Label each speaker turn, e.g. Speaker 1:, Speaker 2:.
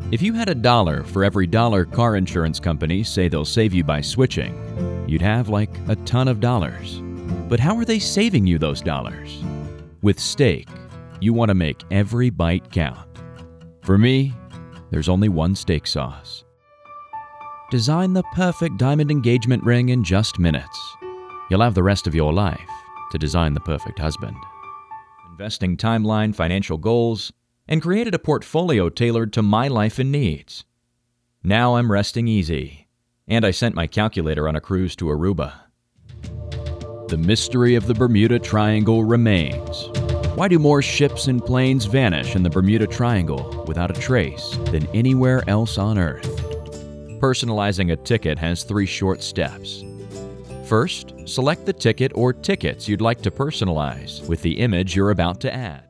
Speaker 1: If you had $1 for every dollar car insurance companies say they'll save you by switching, you'd have like a ton of dollars. But how are they saving you those dollars? With Steak, you want to make every bite count. For me, there's only one steak sauce. Design the perfect diamond engagement ring in just minutes. You'll have the rest of your life to design the perfect husband. Investing timeline, financial goals, and created a portfolio tailored to my life and needs. Now I'm resting easy, and I sent my calculator on a cruise to Aruba. The mystery of the Bermuda Triangle remains. Why do more ships and planes vanish in the Bermuda Triangle without a trace than anywhere else on Earth? Personalizing a ticket has 3 short steps. First, select the ticket or tickets you'd like to personalize with the image you're about to add.